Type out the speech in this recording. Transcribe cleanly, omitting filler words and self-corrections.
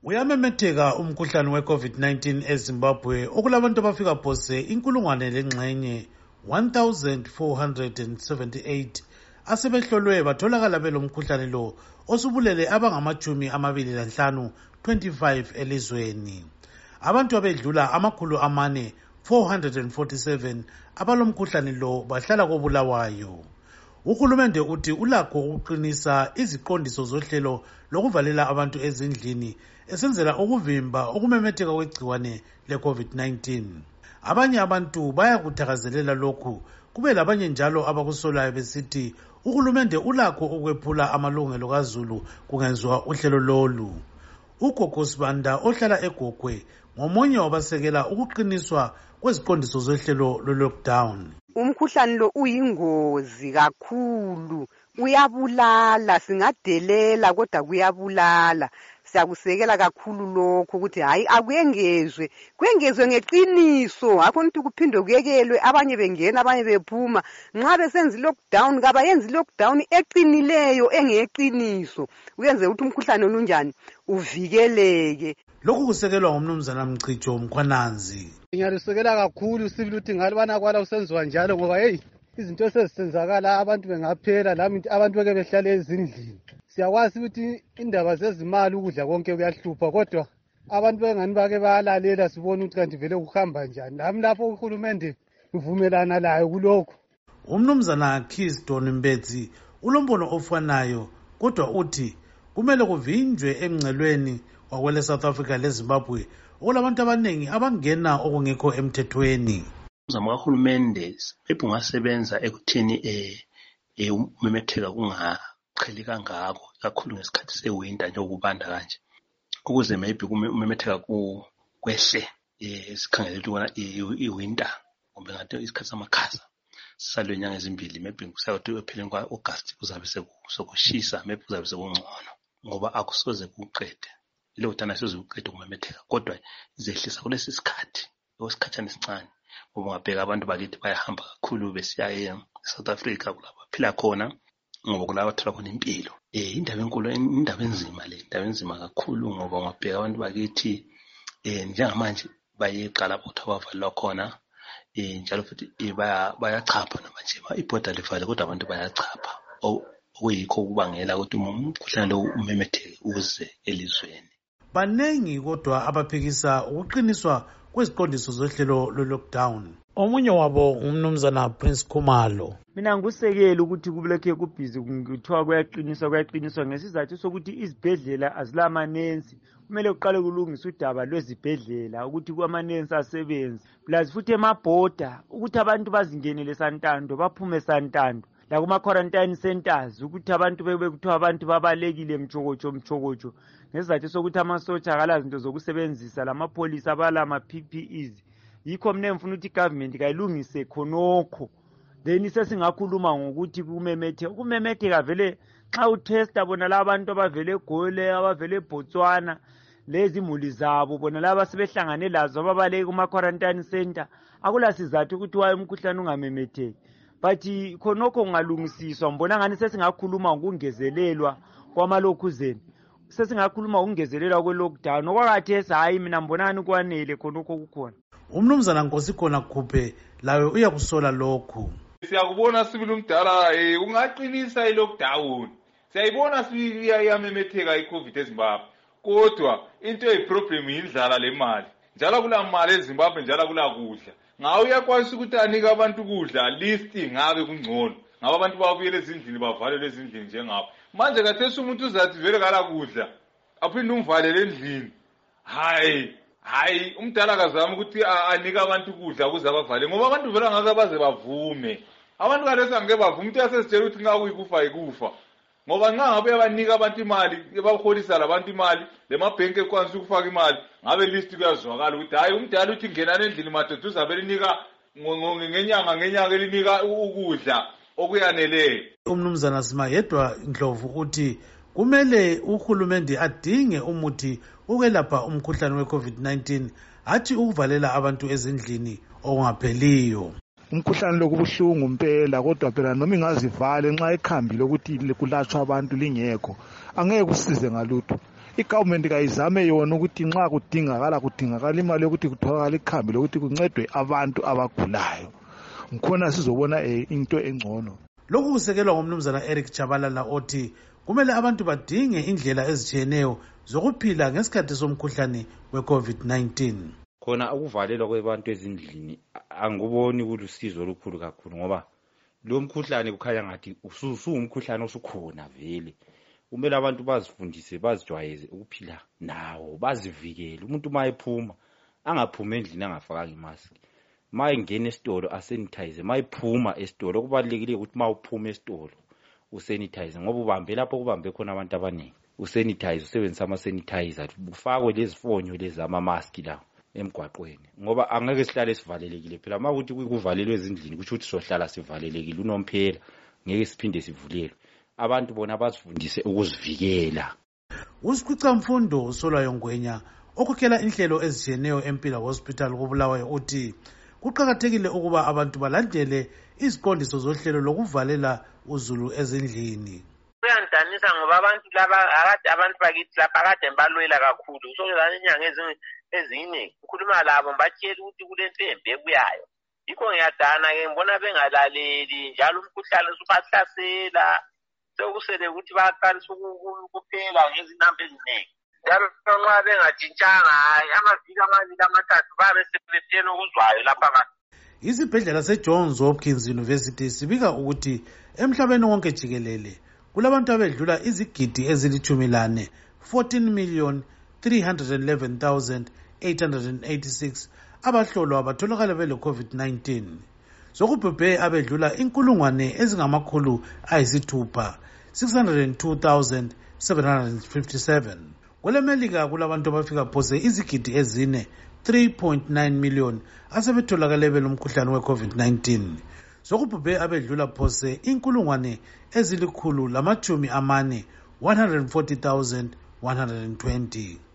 Uyamemetheka umkhuhlane we-COVID-19 eZimbabwe okulabantu abafika phose 1,478 asebehlolwe batholakala belomkhuhlane lo osubulele abangama-25 elizweni. Abantu abedlula 447 abalomkhuhlane lo bahlala koBulawayo. Uhulumende uthi ulakho ukuqinisa iziqondiso zohlelo lokuvalela abantu ezindlini esenzela ukuvimba ukumemetheka kwegciwane le-COVID-19. Abanye abantu bayakuthakazelela lokhu, kube labanye njalo abakusolayo besithi uhulumende ulakho ukwephula amalungelo kaZulu kungenziwa uhlelo lolu. uGogo Sibanda ohlala eGogwe ngomunye wabasekela ukuqiniswa kweziqondiso zohlelo lo-lockdown. Umkhuhlane lo uyingozi kakhulu, uyabulala, singadelela kodwa kuyabulala. Siyakusekela kakhulu lokho ukuthi hayi akuyengezwe, kwengezwe ngeqiniso, akho ukuthi kuphindwe kuyekelwe abanye bengena abanye bephuma. Nxa besenza lockdown kabayenzi lockdown eqinileyo engeqiniso, uyenze ukuthi umkhuhlane onunjani uvikeleke. Lokhu kusekelwa ngumnumzana Mchicho Mkhwananzi. Ngiyalisekela kakhulu sibili ukuthi ngalibana kwala usenziwa njalo ngoba izinto sezisenzakala abantu bengaphela lami abantu beke behlala ezindlini. Siyakwazi ukuthi indaba zezimali ukudla konke kuyahlupha kodwa abantu bengani bake bayalalela sibona ukuthi kanti vele kuhamba njani. Nami lapho uhulumende uvumelana layo kulokho. Umnumzana Keystone Mbetsi ulombono ofanayo kodwa uthi kumele kuvinjwe emngcelweni wakwele South Africa leZimbabwe olabantu abaningi abangena okungekho emthethweni. Umzamo kahulumende ungasebenza ekuthini umemetheka kungaqheli kangako kakhulu ngesikhathi sewinter nje okubanda kanje, ukuze maybe umemetheka kwehle sikhangele ukuthi iwinter kumbe ngathi isikhathi samakhaza sisalwe inyanga ezimbili, maybe kusayothi epheleni kwa-August kuzabe sekushisa, maybe kuzabe sekungcono ngoba akusoze kuqede lokuthana sizoqeda ukumemetheka kodwa izehlisa kulesi sikhathi osikhatshana esincane. Ngoba ngabheka abantu bakithi bayahamba kakhulu besiya eSouth Africa kulabo baphila khona ngoba kulabo bathola khona impilo. Indaba enkulu, indaba enzima le, indaba enzima kakhulu ngoba ngabheka abantu bakithi njengamanje bayeqala ukuthi bavalwa khona njalo futhi bayachapha namanje ibhoda livale kodwa abantu bayachapha okuyikho ukubangela ukuthi umkhuhlane lo umemetheke uze elizweni. Banengi kodwa abaphikisa ukuqiniswa kweziqondiso zohlelo lo-lockdown. Omunye wabo umnumzana Prince Khumalo. Mina ngusekela ukuthi kubuleke kubhizi kuthiwa kuyaqiniswa ngesizathu sokuthi izibhedlela azilamanensi. Kumele kuqale kulungiswe udaba lwezibhedlela ukuthi kwamanensi asebenze. Plus futhi emabhoda ukuthi abantu bazingenele santando baphume santando. La kuma-quarantine centers ukuthi abantu bekuthiwa abantu babalekile mtshokotsho ngesizathu sokuthi amasotsha akala zinto zokusebenzisa lamapholisa abalama-PPEs. Yikho mne mfuna ukuthi igovernment kayilungise khonokho, then sesingakhuluma ngokuthi kumemetheka vele nxa uthesta bona labantu abavele eGoli abavele eBotswana lezi imuli zabo bona laba sebehlangane lazo ababaleke kuma-quarantine center, akula sizathu ukuthi waye umkhuhlane ungamemetheki. But khonokho kungalungisiswa mbona ngani sesingakhuluma ngokungezelelwa kwamalokhuzeni, sesingakhuluma ngokungezelelwa kwe-lockdown okwakhathesi hayi mina mbonani kwanele khonokho kukhona. Umnumzana Nkosikhona Khuphe lawe uyakusola lokhu. Siyakubona sibili umdala ungaqinisa i-lockdown. Siyayibona siyamemetheka i-COVID eZimbabwe kodwa into eyiproblem yindlala le mali. Njalo kula mali eZimbabwe njalo kula kudla. Ngawe uyakwazi ukuthi anike abantu ukudla list ngabe kungcono. Ngaba abantu babuyele ezindlini bavalele ezindlini njengabo. Manje kathesi umuntu uzathi vele kala kudla aphinde umvalele endlini. Hayi umdala akazama ukuthi anike abantu ukudla ukuze abavale ngoba abantu vele ngeke baze bavume. Abantu kalesa ngeke bavume, umuntu yasesitshela ukuthi nxa kuyikufa ikufa. Ngoba nxa ngabe yabanika abantu imali, ebaholisa labantu imali, lemabhenki ekwanisa ukufaka imali, ngabe list kuyazwakala ukuthi hayi umdala uthi ngenana endlini madoda uzabe linika ngenyanga elinika ukudla okuyaneleyo. Umnumzana Simayedwa Ndlovu uthi kumele uhulumende adinge umuthi ukwelapha umkhuhlane we-COVID-19 hathi ukuvalela abantu ezindlini okungapheliyo. Umkhuhlane lo kubuhlungu impela kodwa phela noma ingazivale nxa ikhambile ukuthi kulatshwa abantu lingekho angeke kusize ngalutho. igovernment kayizame yona ukuthi nxa kudingakala imali yokuthi kutholakala ikhambi lokuthi kuncedwe abantu abagulayo, ngikhona sizobona into engcono. Lokhu kusekelwa ngumnumzana Eric Chabalala othi kumele abantu badinge indlela ezitshiyeneyo zokuphila ngesikhathi somkhuhlane we-COVID-19. Khona ukuvalelwa kwabantu ezindlini anguboni kulusizo olukhulu kakhulu ngoba lo mkhuhlane kukhanya ngathi usumkhuhlane osukhona vele. Kumele abantu bazifundise, bazijwayeze ukuphila nawo, bazivikele. Umuntu mayephuma angaphuma endlini angafakanga imask. Mayengena esitolo asanitize, mayiphuma esitolo kubalekile ukuthi mawuphuma esitolo usanitize ngoba ubambe lapho kubambe khona abantu abaningi. Usanitize, usebenzisa ama sanitizer, ufakwe lezifonyo lezi ama mask lawo emgwaqweni ngoba angeke sihlale sivalelekile phela. Makuthi kuvalelwe ezindlini kusho ukuthi sohlala sivalelekile unomphela, ngeke siphinde sivulelwe. Abantu bona bazifundise ukuzivikela. Usikhwica Mfundo uSolwayo Ngwenya okhokhela inhlelo ezitshiyeneyo eMpila Hospital koBulawayo uthi kuqakathekile ukuba abantu balandele iziqondiso zohlelo lokuvalela uzulu ezindlini. Kuyandanisa ngoba abantu laba abantu bakithi lapha akade balwela kakhulu sokulana inyanga ezine ukhuluma labo batshela ukuthi kulento embi ebuyayo. Yikho ngiyadana ke ngibona bengalaleli njalo umkhuhlane usubahlasela sekusele ukuthi baqalisa ukuphela ngezinamba eziningi. Njalo nxa bengatshintshanga amaviki amabili amathathu babe sebephela okuzwayo lapha abantu. Isibhedlela seJohns Hopkins University sibika ukuthi emhlabeni wonke jikelele kulabantu abedlula izigidi ezilithumilane 14,311,886 abahlolwa abatholakala bele COVID-19. Sokubhebhe abedlula inkulungwane ezingamakhulu ayisithupha 602,757. KweleMelika kulabantu abafika phose izigidi ezine 3.9 million asebetholakale belomkhuhlane we-COVID-19. Sokubhebhe abedlula phose inkulungwane ezilikhulu lamatshumi amane 140,120.